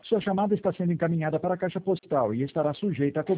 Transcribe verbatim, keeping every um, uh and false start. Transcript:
Sua chamada está sendo encaminhada para a caixa postal e estará sujeita a